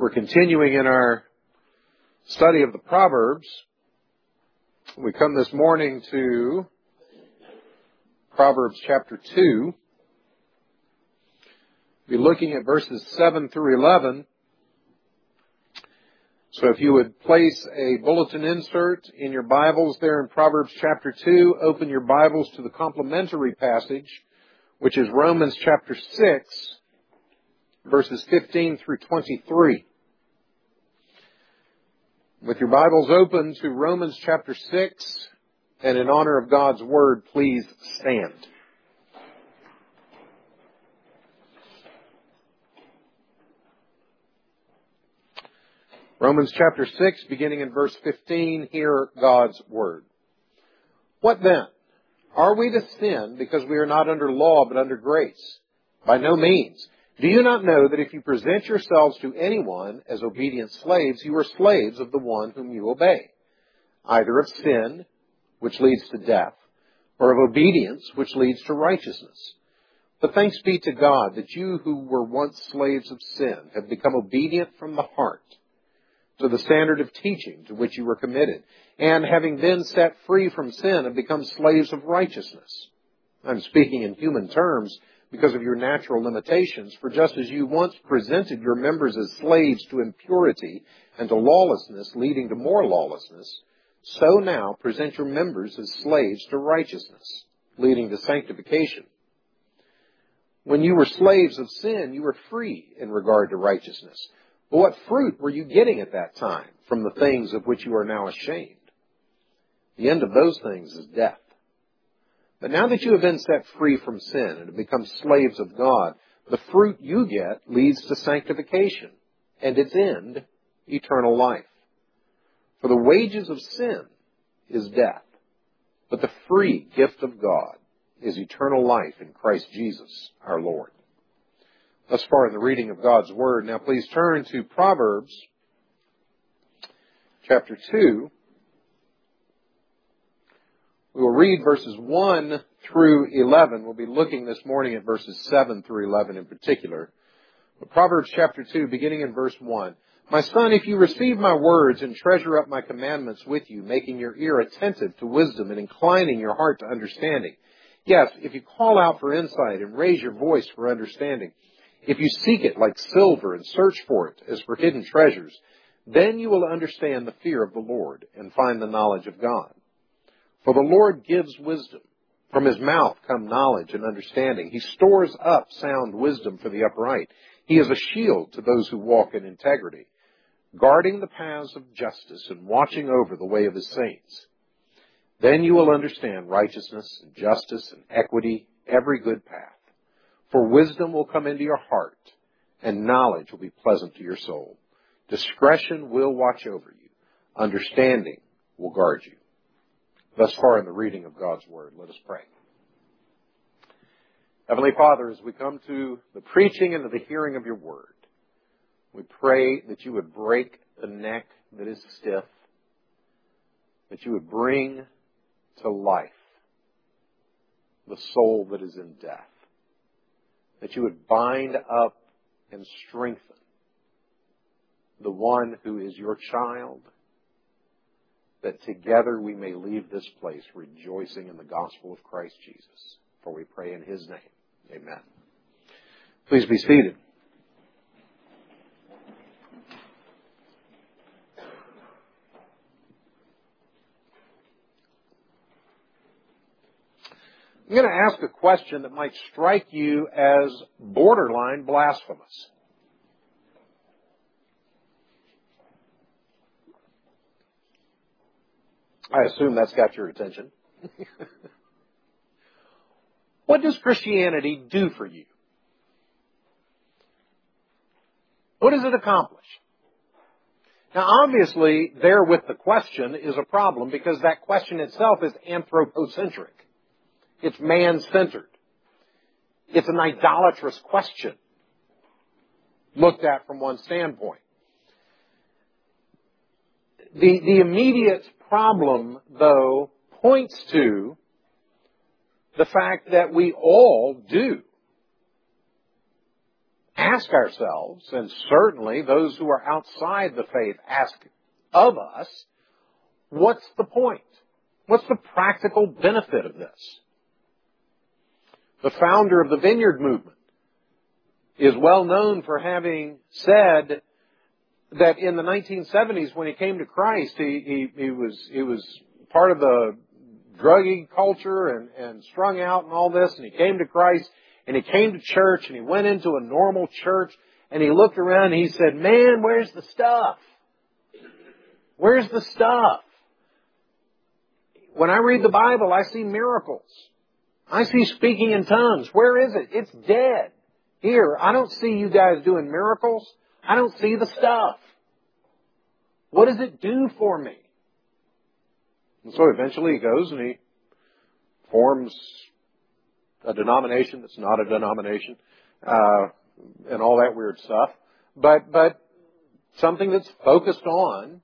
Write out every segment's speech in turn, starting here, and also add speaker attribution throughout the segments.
Speaker 1: We're continuing in our study of the Proverbs. We come this morning to Proverbs chapter 2. We'll be looking at verses 7 through 11. So if you would place a bulletin insert in your Bibles there in Proverbs chapter 2, open your Bibles to the complementary passage, which is Romans chapter 6, verses 15 through 23. With your Bibles open to Romans chapter 6, and in honor of God's Word, please stand. Romans chapter 6, beginning in verse 15, hear God's Word. What then? Are we to sin because we are not under law but under grace? By no means. Do you not know that if you present yourselves to anyone as obedient slaves, you are slaves of the one whom you obey, either of sin, which leads to death, or of obedience, which leads to righteousness? But thanks be to God that you who were once slaves of sin have become obedient from the heart to the standard of teaching to which you were committed, and having been set free from sin have become slaves of righteousness. I'm speaking in human terms because of your natural limitations, for just as you once presented your members as slaves to impurity and to lawlessness, leading to more lawlessness, so now present your members as slaves to righteousness, leading to sanctification. When you were slaves of sin, you were free in regard to righteousness. But what fruit were you getting at that time from the things of which you are now ashamed? The end of those things is death. But now that you have been set free from sin and have become slaves of God, the fruit you get leads to sanctification, and its end, eternal life. For the wages of sin is death, but the free gift of God is eternal life in Christ Jesus our Lord. Thus far in the reading of God's Word. Now please turn to Proverbs chapter 2. We will read verses 1 through 11. We'll be looking this morning at verses 7 through 11 in particular. But Proverbs chapter 2, beginning in verse 1. My son, if you receive my words and treasure up my commandments with you, making your ear attentive to wisdom and inclining your heart to understanding. Yes, if you call out for insight and raise your voice for understanding, if you seek it like silver and search for it as for hidden treasures, then you will understand the fear of the Lord and find the knowledge of God. For the Lord gives wisdom. From his mouth come knowledge and understanding. He stores up sound wisdom for the upright. He is a shield to those who walk in integrity, guarding the paths of justice and watching over the way of his saints. Then you will understand righteousness and justice and equity, every good path. For wisdom will come into your heart, and knowledge will be pleasant to your soul. Discretion will watch over you. Understanding will guard you. Thus far in the reading of God's Word, let us pray. Heavenly Father, as we come to the preaching and to the hearing of your Word, we pray that you would break the neck that is stiff, that you would bring to life the soul that is in death, that you would bind up and strengthen the one who is your child, that together we may leave this place rejoicing in the gospel of Christ Jesus. For we pray in his name. Amen. Please be seated. I'm going to ask a question that might strike you as borderline blasphemous. I assume that's got your attention. What does Christianity do for you? What does it accomplish? Now, obviously, there with the question is a problem because that question itself is anthropocentric. It's man-centered. It's an idolatrous question looked at from one standpoint. The immediate problem, though, points to the fact that we all do ask ourselves, and certainly those who are outside the faith ask of us, what's the point? What's the practical benefit of this? The founder of the Vineyard Movement is well known for having said that in the 1970s when he came to Christ, he was part of the druggy culture and strung out and all this, and he came to Christ, and he came to church, and he went into a normal church, and he looked around and he said, man, where's the stuff? Where's the stuff? When I read the Bible, I see miracles. I see speaking in tongues. Where is it? It's dead. Here, I don't see you guys doing miracles. I don't see the stuff. What does it do for me? And so eventually he goes and he forms a denomination that's not a denomination, and all that weird stuff. But something that's focused on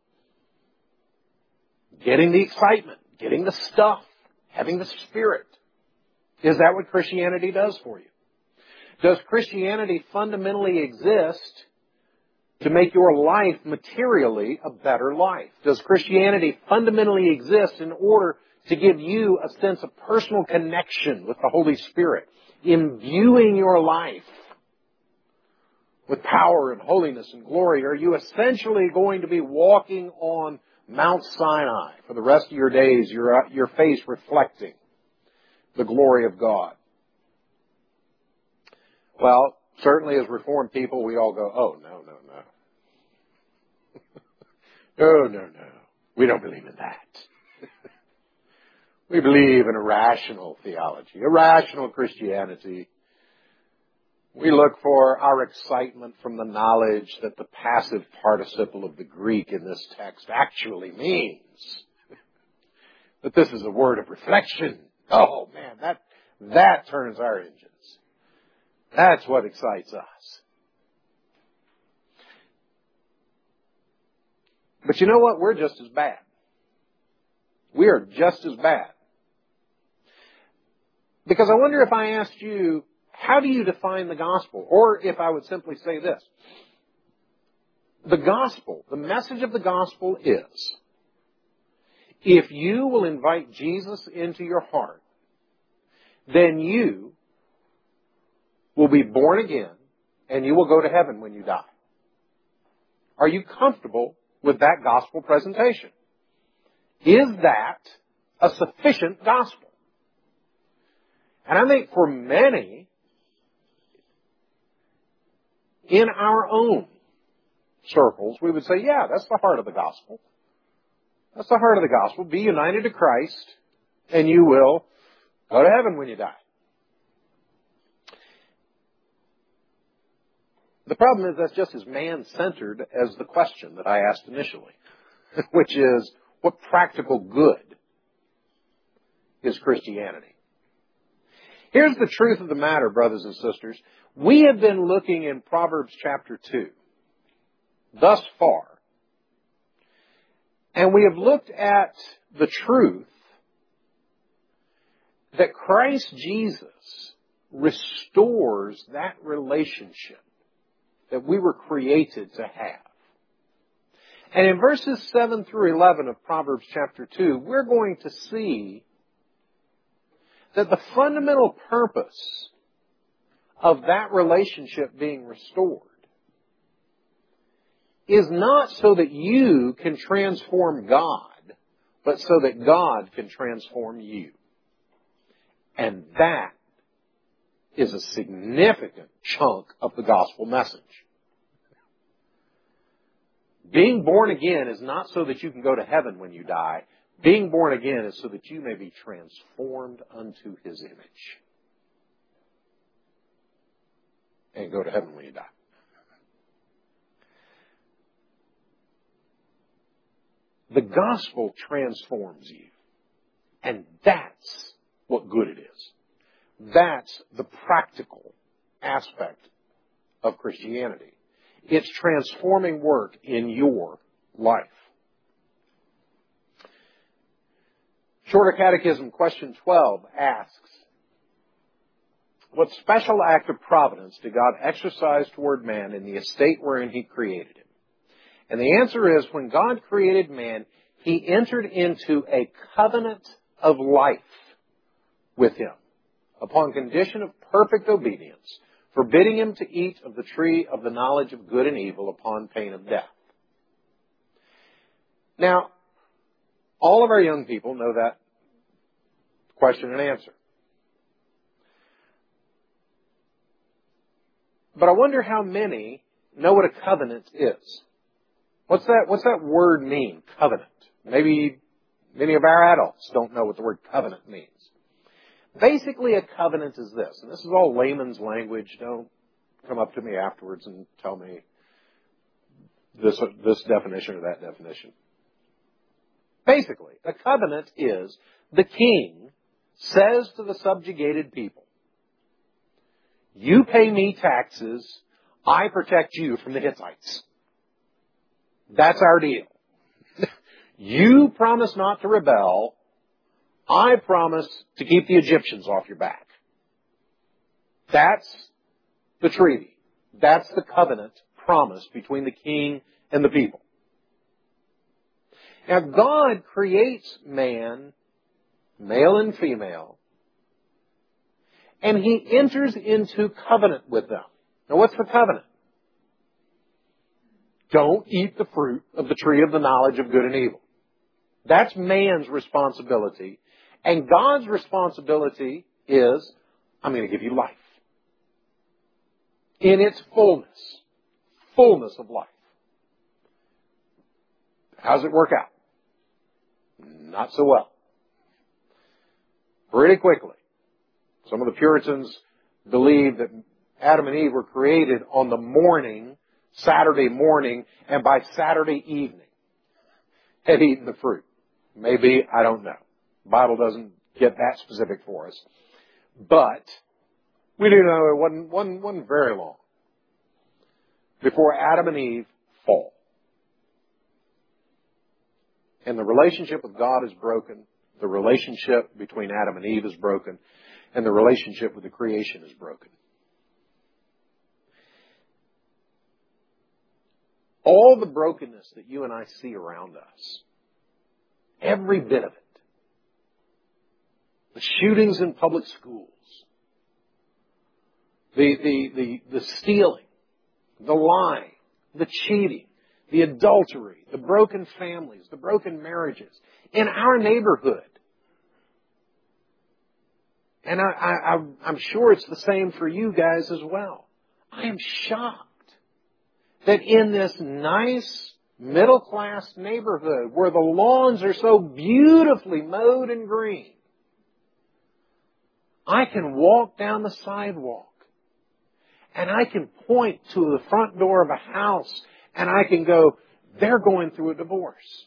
Speaker 1: getting the excitement, getting the stuff, having the Spirit. Is that what Christianity does for you? Does Christianity fundamentally exist to make your life materially a better life? Does Christianity fundamentally exist in order to give you a sense of personal connection with the Holy Spirit, imbuing your life with power and holiness and glory? Are you essentially going to be walking on Mount Sinai for the rest of your days, your face reflecting the glory of God? Well, certainly as Reformed people, we all go, oh, no. No. We don't believe in that. We believe in a rational theology, a rational Christianity. We look for our excitement from the knowledge that the passive participle of the Greek in this text actually means that this is a word of reflection. Oh, man, that turns our engines. That's what excites us. But you know what? We're just as bad. We are just as bad. Because I wonder if I asked you, how do you define the gospel? Or if I would simply say this. The gospel, the message of the gospel is, if you will invite Jesus into your heart, then you will be born again and you will go to heaven when you die. Are you comfortable with that gospel presentation? Is that a sufficient gospel? And I think for many in our own circles, we would say, yeah, that's the heart of the gospel. That's the heart of the gospel. Be united to Christ and you will go to heaven when you die. The problem is that's just as man-centered as the question that I asked initially, which is, what practical good is Christianity? Here's the truth of the matter, brothers and sisters. We have been looking in Proverbs chapter 2 thus far, and we have looked at the truth that Christ Jesus restores that relationship that we were created to have. And in verses 7 through 11 of Proverbs chapter 2, we're going to see that the fundamental purpose of that relationship being restored is not so that you can transform God, but so that God can transform you. And that is a significant chunk of the gospel message. Being born again is not so that you can go to heaven when you die. Being born again is so that you may be transformed unto His image and go to heaven when you die. The gospel transforms you. And that's what good it is. That's the practical aspect of Christianity. It's transforming work in your life. Shorter Catechism, question 12 asks, what special act of providence did God exercise toward man in the estate wherein He created him? And the answer is, when God created man, He entered into a covenant of life with him, upon condition of perfect obedience, forbidding him to eat of the tree of the knowledge of good and evil upon pain of death. Now, all of our young people know that question and answer. But I wonder how many know what a covenant is. What's that word mean, covenant? Maybe many of our adults don't know what the word covenant means. Basically, a covenant is this, and this is all layman's language. Don't come up to me afterwards and tell me this definition or that definition. Basically, a covenant is the king says to the subjugated people, you pay me taxes, I protect you from the Hittites. That's our deal. You promise not to rebel, I promise to keep the Egyptians off your back. That's the treaty. That's the covenant promise between the king and the people. Now, God creates man, male and female, and He enters into covenant with them. Now, what's the covenant? Don't eat the fruit of the tree of the knowledge of good and evil. That's man's responsibility. And God's responsibility is, I'm going to give you life. In its fullness of life. How does it work out? Not so well. Pretty quickly. Some of the Puritans believe that Adam and Eve were created on the morning, Saturday morning, and by Saturday evening had eaten the fruit. Maybe, I don't know. The Bible doesn't get that specific for us. But we do know it wasn't very long before Adam and Eve fall. And the relationship with God is broken. The relationship between Adam and Eve is broken. And the relationship with the creation is broken. All the brokenness that you and I see around us, every bit of it, the shootings in public schools, the stealing, the lying, the cheating, the adultery, the broken families, the broken marriages in our neighborhood. And I'm sure it's the same for you guys as well. I am shocked that in this nice middle-class neighborhood where the lawns are so beautifully mowed and green, I can walk down the sidewalk and I can point to the front door of a house and I can go, they're going through a divorce.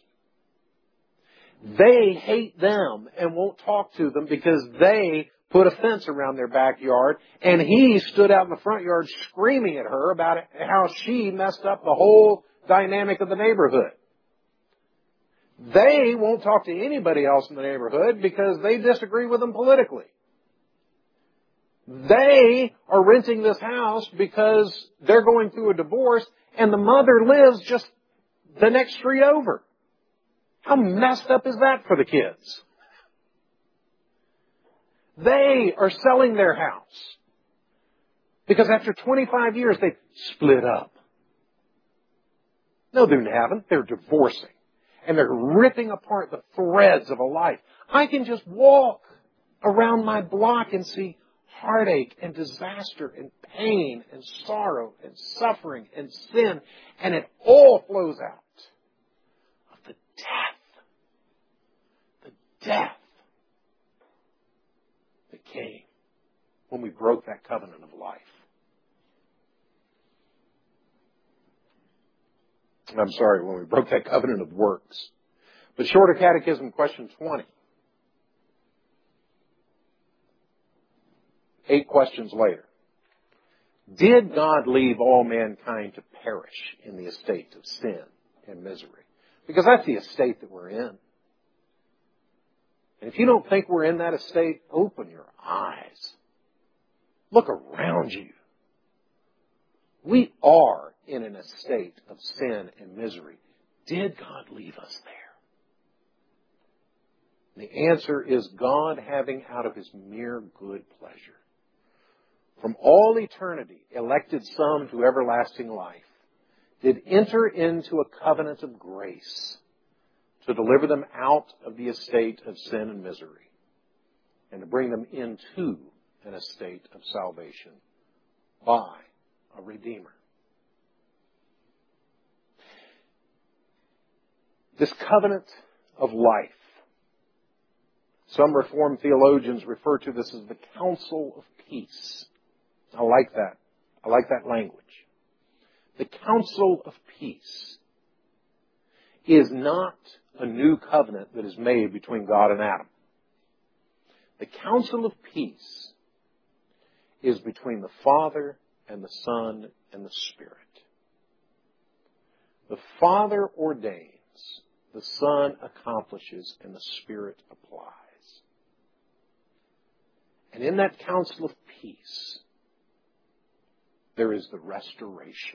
Speaker 1: They hate them and won't talk to them because they put a fence around their backyard, and he stood out in the front yard screaming at her about how she messed up the whole dynamic of the neighborhood. They won't talk to anybody else in the neighborhood because they disagree with them politically. They are renting this house because they're going through a divorce, and the mother lives just the next street over. How messed up is that for the kids? They are selling their house because after 25 years they've split up. No, they haven't. They're divorcing. And they're ripping apart the threads of a life. I can just walk around my block and see heartache and disaster and pain and sorrow and suffering and sin. And it all flows out of the death. The death that came when we broke that covenant of life. I'm sorry, when we broke that covenant of works. But Shorter Catechism, question 20. 8 questions later. Did God leave all mankind to perish in the estate of sin and misery? Because that's the estate that we're in. And if you don't think we're in that estate, open your eyes. Look around you. We are in an estate of sin and misery. Did God leave us there? The answer is God, having out of His mere good pleasure, from all eternity, elected some to everlasting life, did enter into a covenant of grace to deliver them out of the estate of sin and misery and to bring them into an estate of salvation by a Redeemer. This covenant of life, some Reformed theologians refer to this as the counsel of peace. I like that. I like that language. The counsel of peace is not a new covenant that is made between God and Adam. The counsel of peace is between the Father and the Son and the Spirit. The Father ordains, the Son accomplishes, and the Spirit applies. And in that counsel of peace, there is the restoration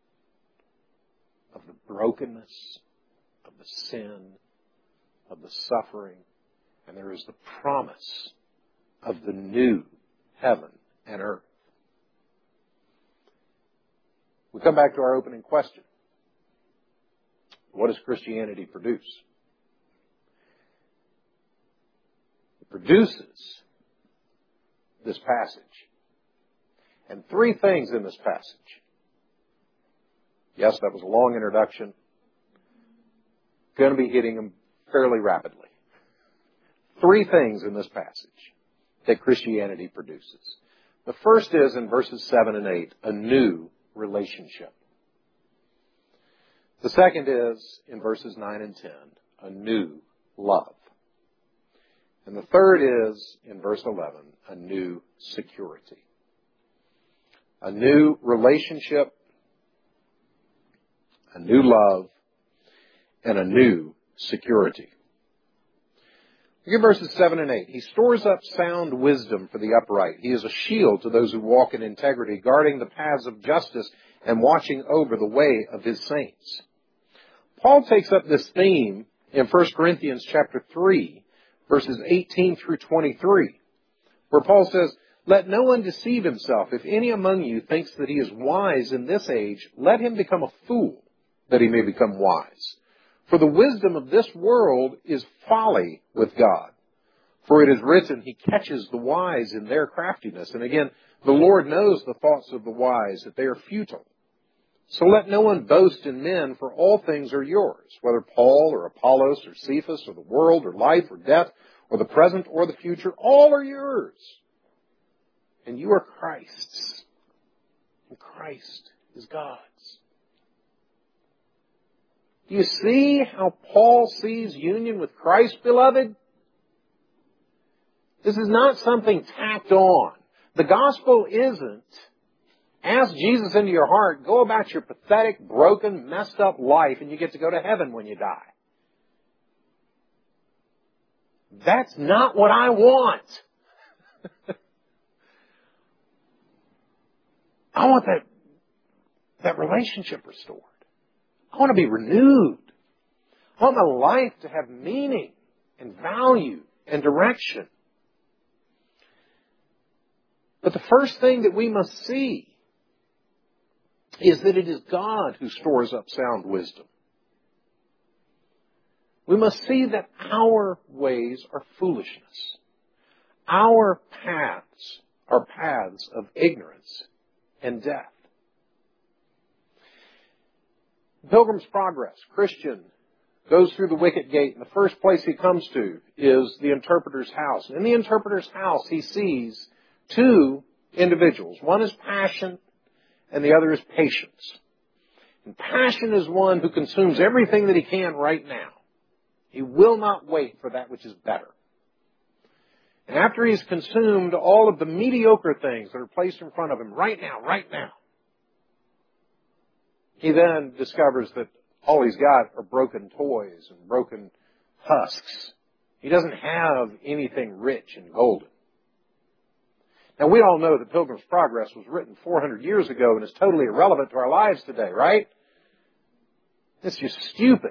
Speaker 1: of the brokenness, of the sin, of the suffering, and there is the promise of the new heaven and earth. We come back to our opening question. What does Christianity produce? It produces this passage. And three things in this passage. Yes, that was a long introduction. Going to be hitting them fairly rapidly. Three things in this passage that Christianity produces. The first is in verses 7 and 8, a new relationship. The second is in verses 9 and 10, a new love. And the third is in verse 11, a new security. A new relationship, a new love, and a new security. Look at verses 7 and 8. He stores up sound wisdom for the upright. He is a shield to those who walk in integrity, guarding the paths of justice and watching over the way of His saints. Paul takes up this theme in 1 Corinthians chapter 3, verses 18 through 23, where Paul says, "Let no one deceive himself. If any among you thinks that he is wise in this age, let him become a fool, that he may become wise. For the wisdom of this world is folly with God. For it is written, He catches the wise in their craftiness. And again, the Lord knows the thoughts of the wise, that they are futile. So let no one boast in men, for all things are yours, whether Paul or Apollos or Cephas or the world or life or death or the present or the future, all are yours. And you are Christ's, and Christ is God's." Do you see how Paul sees union with Christ, beloved? This is not something tacked on. The gospel isn't, ask Jesus into your heart, go about your pathetic, broken, messed up life, and you get to go to heaven when you die. That's not what I want. I want that relationship restored. I want to be renewed. I want my life to have meaning and value and direction. But the first thing that we must see is that it is God who stores up sound wisdom. We must see that our ways are foolishness. Our paths are paths of ignorance and death. Pilgrim's Progress, Christian goes through the wicket gate, and the first place he comes to is the interpreter's house. And in the interpreter's house, he sees two individuals. One is passion, and the other is patience. And passion is one who consumes everything that he can right now. He will not wait for that which is better. And after he's consumed all of the mediocre things that are placed in front of him right now, he then discovers that all he's got are broken toys and broken husks. He doesn't have anything rich and golden. Now, we all know that Pilgrim's Progress was written 400 years ago and is totally irrelevant to our lives today, right? It's just stupid.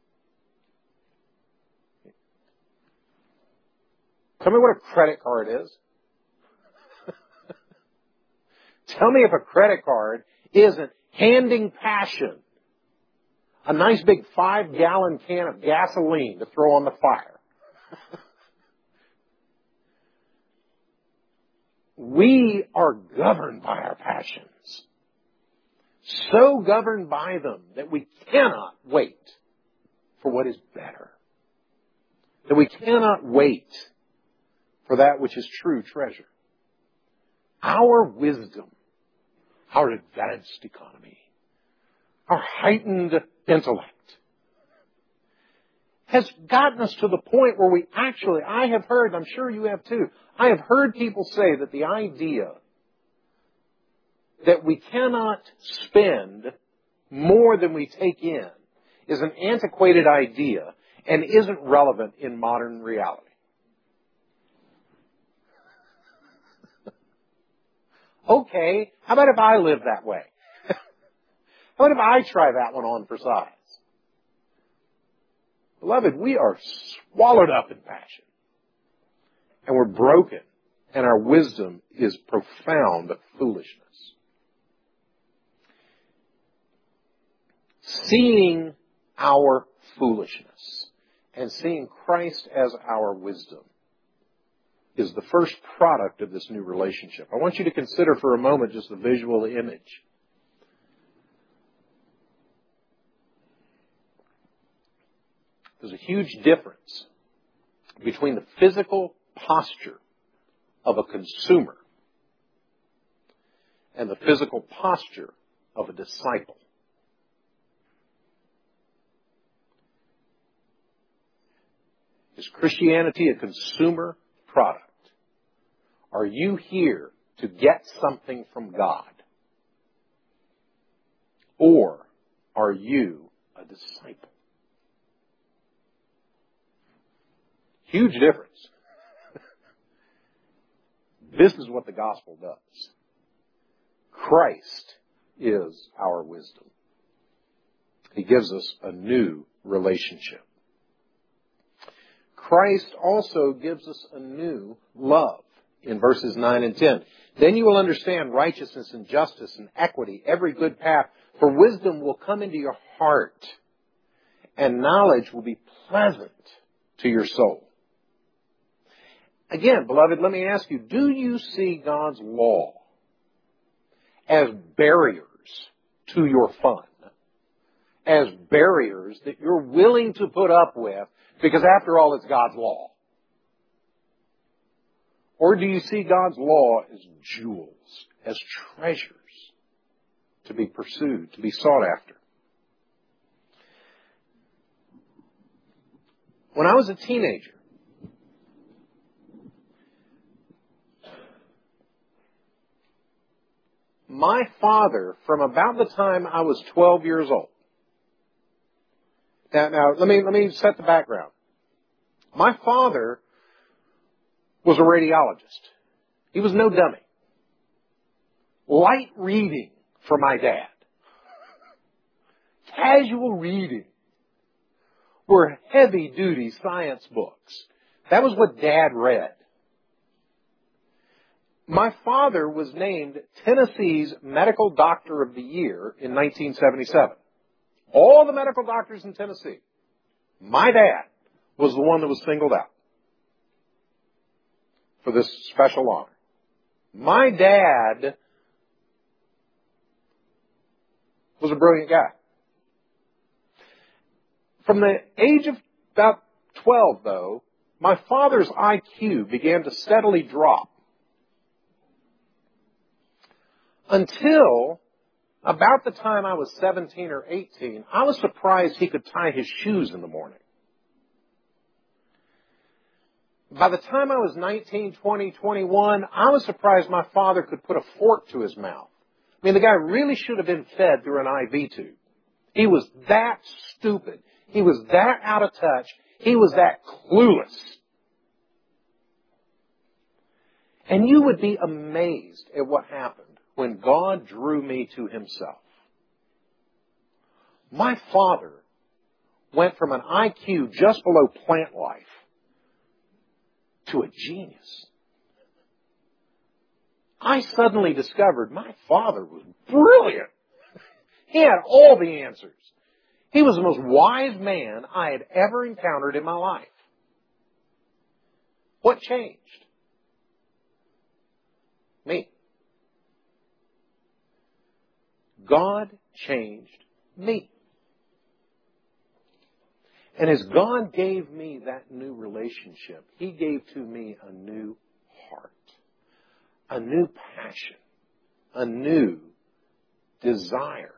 Speaker 1: Tell me what a credit card is. Tell me if a credit card isn't handing passion a nice big 5-gallon can of gasoline to throw on the fire. We are governed by our passions. So governed by them that we cannot wait for what is better. That we cannot wait for that which is true treasure. Our wisdom, our advanced economy, our heightened intellect has gotten us to the point where we actually, I have heard, I'm sure you have too, I have heard people say that the idea that we cannot spend more than we take in is an antiquated idea and isn't relevant in modern reality. Okay, how about if I live that way? How about if I try that one on for size? Beloved, we are swallowed up in passion. And we're broken. And our wisdom is profound foolishness. Seeing our foolishness and seeing Christ as our wisdom is the first product of this new relationship. I want you to consider for a moment just the visual image. There's a huge difference between the physical posture of a consumer and the physical posture of a disciple. Is Christianity a consumer product? Are you here to get something from God? Or are you a disciple? Huge difference. This is what the gospel does. Christ is our wisdom. He gives us a new relationship. Christ also gives us a new love in verses 9 and 10. Then you will understand righteousness and justice and equity, every good path, for wisdom will come into your heart, and knowledge will be pleasant to your soul. Again, beloved, let me ask you, do you see God's law as barriers to your fun? As barriers that you're willing to put up with because after all it's God's law? Or do you see God's law as jewels, as treasures to be pursued, to be sought after? When I was a teenager, my father, from about the time I was 12 years old. Now let me set the background. My father was a radiologist. He was no dummy. Light reading for my dad. Casual reading were heavy-duty science books. That was what Dad read. My father was named Tennessee's Medical Doctor of the Year in 1977. All the medical doctors in Tennessee, my dad was the one that was singled out for this special honor. My dad was a brilliant guy. From the age of about 12, though, my father's IQ began to steadily drop. Until about the time I was 17 or 18, I was surprised he could tie his shoes in the morning. By the time I was 19, 20, 21, I was surprised my father could put a fork to his mouth. I mean, the guy really should have been fed through an IV tube. He was that stupid. He was that out of touch. He was that clueless. And you would be amazed at what happened when God drew me to Himself. My father went from an IQ just below plant life to a genius. I suddenly discovered my father was brilliant. He had all the answers. He was the most wise man I had ever encountered in my life. What changed? Me. God changed me. And as God gave me that new relationship, He gave to me a new heart, a new passion, a new desire.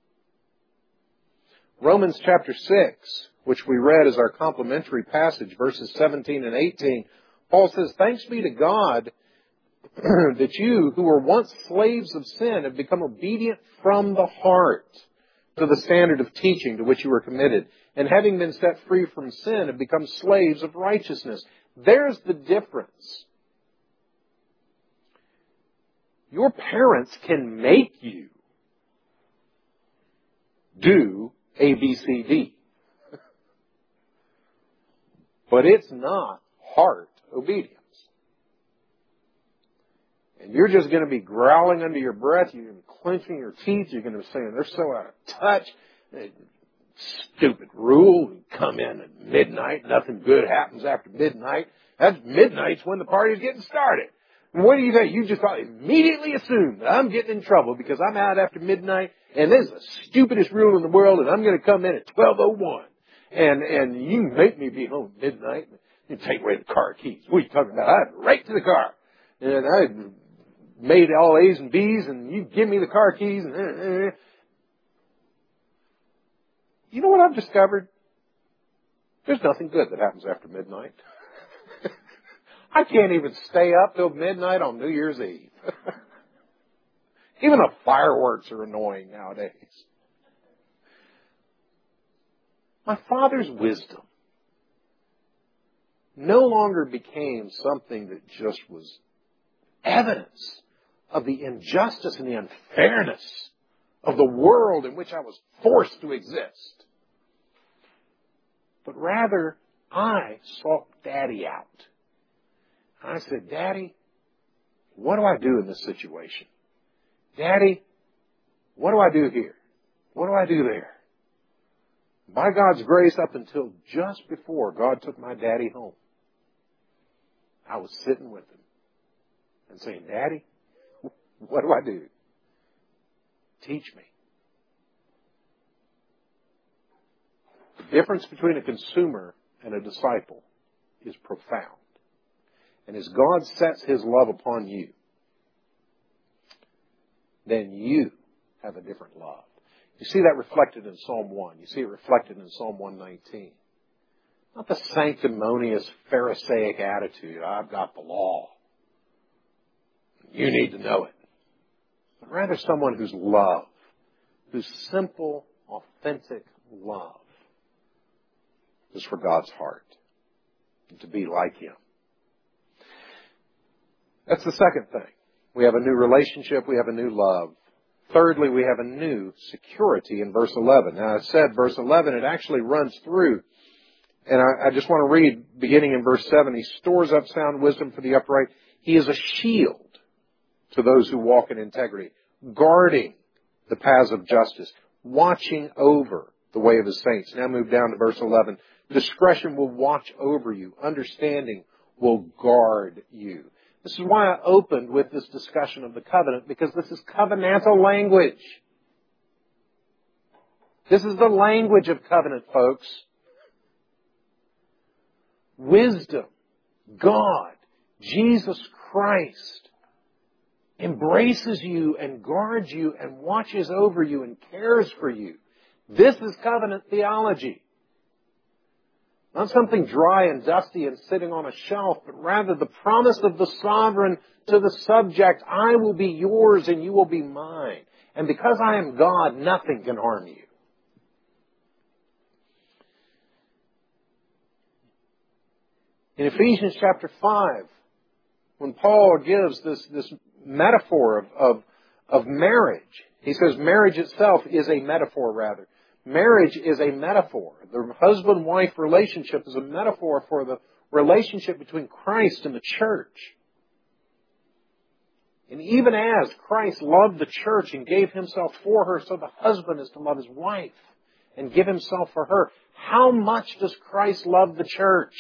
Speaker 1: Romans chapter 6, which we read as our complementary passage, verses 17 and 18, Paul says, "Thanks be to God that you, who were once slaves of sin, have become obedient from the heart to the standard of teaching to which you were committed, and having been set free from sin, have become slaves of righteousness." There's the difference. Your parents can make you do A, B, C, D. But it's not heart obedience. And you're just going to be growling under your breath. You're going to be clenching your teeth. You're going to be saying, they're so out of touch. Stupid rule. You come in at midnight. Nothing good happens after midnight. Midnight's when the party's getting started. And what do you think? You just immediately assume that I'm getting in trouble because I'm out after midnight and this is the stupidest rule in the world and I'm going to come in at 12:01. And you make me be home at midnight. You take away the car keys. What are you talking about? I'd right to the car. And I made all A's and B's and you give me the car keys. And You know what I've discovered? There's nothing good that happens after midnight. I can't even stay up till midnight on New Year's Eve. Even the fireworks are annoying nowadays. My father's wisdom no longer became something that just was evidence of the injustice and the unfairness of the world in which I was forced to exist. But rather, I sought Daddy out. I said, Daddy, what do I do in this situation? Daddy, what do I do here? What do I do there? By God's grace, up until just before God took my daddy home, I was sitting with him and saying, Daddy, what do I do? Teach me. The difference between a consumer and a disciple is profound. And as God sets His love upon you, then you have a different love. You see that reflected in Psalm 1. You see it reflected in Psalm 119. Not the sanctimonious Pharisaic attitude, I've got the law. You need to know it. But rather someone whose love, whose simple, authentic love is for God's heart and to be like Him. That's the second thing. We have a new relationship. We have a new love. Thirdly, we have a new security in verse 11. Now, I said verse 11, it actually runs through. And I just want to read beginning in verse 7. He stores up sound wisdom for the upright. He is a shield to those who walk in integrity, guarding the paths of justice, watching over the way of His saints. Now move down to verse 11. Discretion will watch over you. Understanding will guard you. This is why I opened with this discussion of the covenant, because this is covenantal language. This is the language of covenant, folks. Wisdom, God, Jesus Christ, embraces you and guards you and watches over you and cares for you. This is covenant theology. Not something dry and dusty and sitting on a shelf, but rather the promise of the sovereign to the subject, I will be yours and you will be mine. And because I am God, nothing can harm you. In Ephesians chapter 5, when Paul gives this metaphor of marriage. He says marriage itself is a metaphor, rather. Marriage is a metaphor. The husband-wife relationship is a metaphor for the relationship between Christ and the church. And even as Christ loved the church and gave himself for her, so the husband is to love his wife and give himself for her. How much does Christ love the church?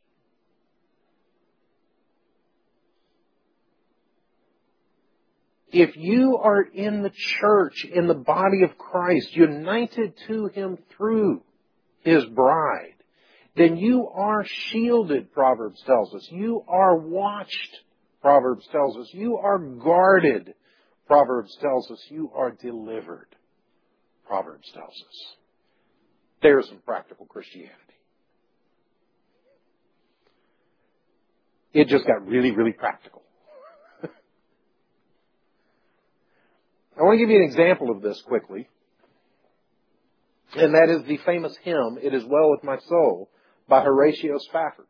Speaker 1: If you are in the church, in the body of Christ, united to Him through His bride, then you are shielded, Proverbs tells us. You are watched, Proverbs tells us. You are guarded, Proverbs tells us. You are delivered, Proverbs tells us. There's some practical Christianity. It just got really, really practical. I want to give you an example of this quickly. And that is the famous hymn, It Is Well With My Soul, by Horatio Spafford.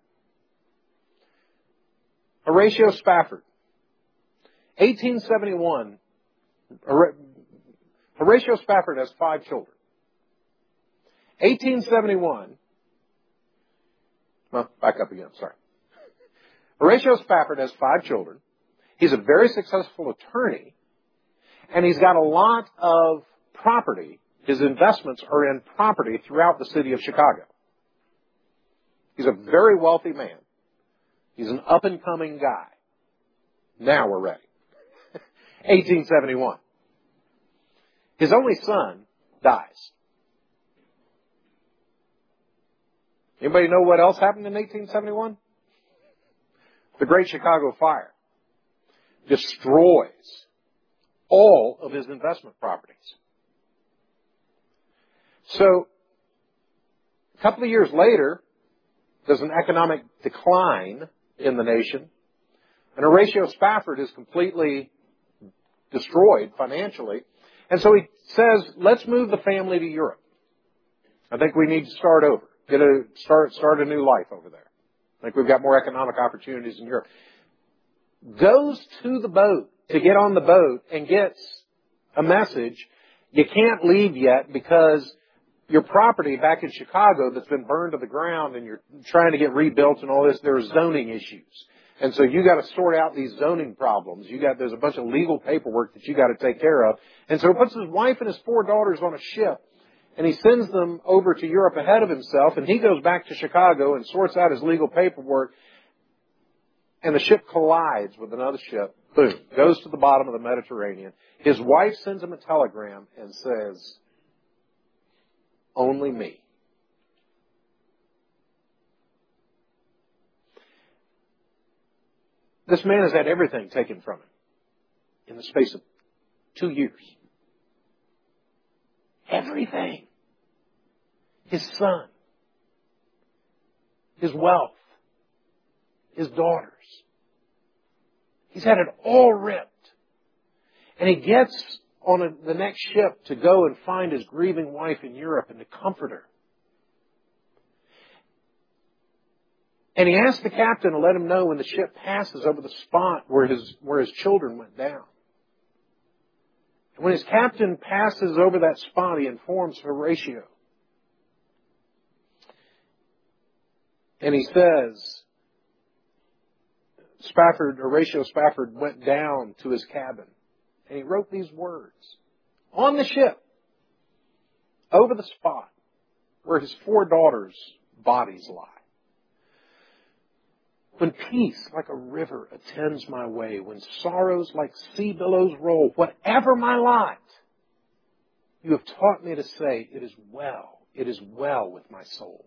Speaker 1: Horatio Spafford, 1871. Horatio Spafford has 5 children. 1871. Well, back up again, sorry. Horatio Spafford has 5 children. He's a very successful attorney. And he's got a lot of property. His investments are in property throughout the city of Chicago. He's a very wealthy man. He's an up-and-coming guy. Now we're ready. 1871. His only son dies. Anybody know what else happened in 1871? The Great Chicago Fire destroys all of his investment properties. So, a couple of years later, there's an economic decline in the nation, and Horatio Spafford is completely destroyed financially. And so he says, let's move the family to Europe. I think we need to start over. Start a new life over there. I think we've got more economic opportunities in Europe. Goes to the boat to get on the boat and gets a message. You can't leave yet because your property back in Chicago that's been burned to the ground and you're trying to get rebuilt and all this, there's zoning issues. And so you got to sort out these zoning problems. There's a bunch of legal paperwork that you got to take care of. And so he puts his wife and his 4 daughters on a ship and he sends them over to Europe ahead of himself, and he goes back to Chicago and sorts out his legal paperwork, and the ship collides with another ship. Boom. Goes to the bottom of the Mediterranean. His wife sends him a telegram and says, only me. This man has had everything taken from him in the space of 2 years. Everything. His son. His wealth. His daughters. He's had it all ripped. And he gets on the next ship to go and find his grieving wife in Europe and to comfort her. And he asked the captain to let him know when the ship passes over the spot where his children went down. And when his captain passes over that spot, he informs Horatio. And he says, Horatio Spafford went down to his cabin. And he wrote these words on the ship, over the spot where his 4 daughters' bodies lie. When peace like a river attends my way, when sorrows like sea billows roll, whatever my lot, you have taught me to say, it is well with my soul.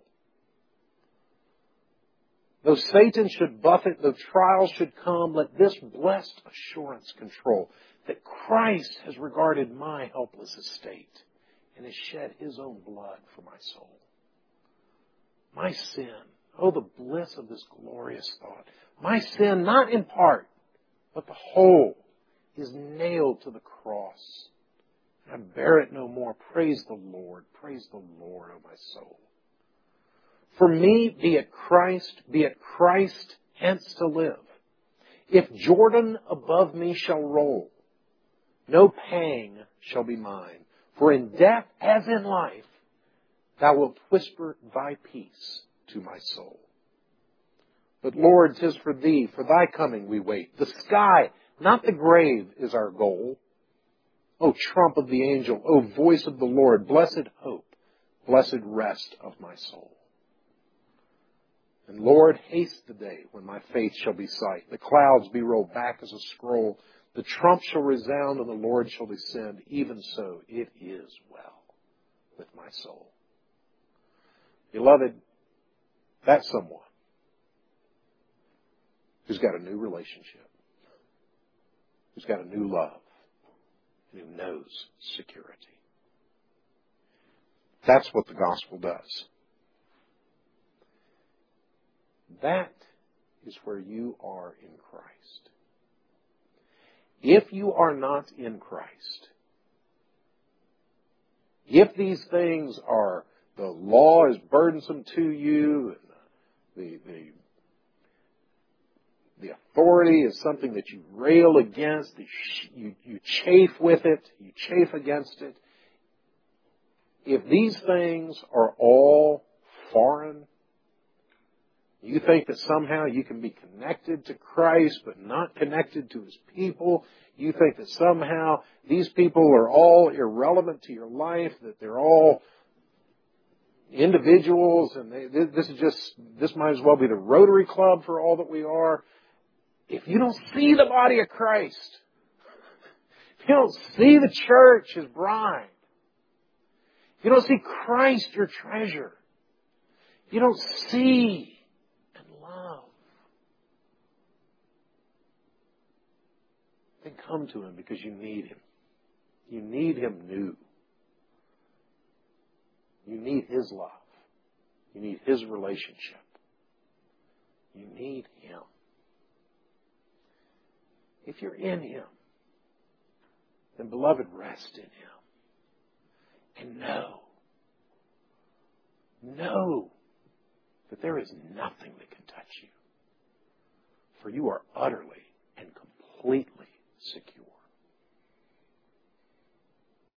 Speaker 1: Though Satan should buffet, though trials should come, let this blessed assurance control, that Christ has regarded my helpless estate and has shed His own blood for my soul. My sin, oh, the bliss of this glorious thought. My sin, not in part, but the whole, is nailed to the cross. I bear it no more. Praise the Lord, oh my soul. For me, be it Christ, hence to live. If Jordan above me shall roll, no pang shall be mine. For in death as in life, thou wilt whisper thy peace to my soul. But Lord, 'tis for thee, for thy coming we wait. The sky, not the grave, is our goal. O trump of the angel, O voice of the Lord, blessed hope, blessed rest of my soul. And Lord, haste the day when my faith shall be sight, the clouds be rolled back as a scroll, the trump shall resound and the Lord shall descend. Even so, it is well with my soul. Beloved, that's someone who's got a new relationship, who's got a new love, and who knows security. That's what the gospel does. That is where you are in Christ. If you are not in Christ, if these things are, the law is burdensome to you, and the authority is something that you rail against, you chafe with it, you chafe against it. If these things are all foreign, you think that somehow you can be connected to Christ but not connected to His people. You think that somehow these people are all irrelevant to your life, that they're all individuals, and this might as well be the Rotary Club for all that we are. If you don't see the body of Christ, if you don't see the church, His bride, if you don't see Christ, your treasure, if you don't see and love, then come to Him because you need Him. You need Him new. You need His love. You need His relationship. You need Him. If you're in Him, then beloved, rest in Him. And know that there is nothing that can touch you. For you are utterly and completely secure.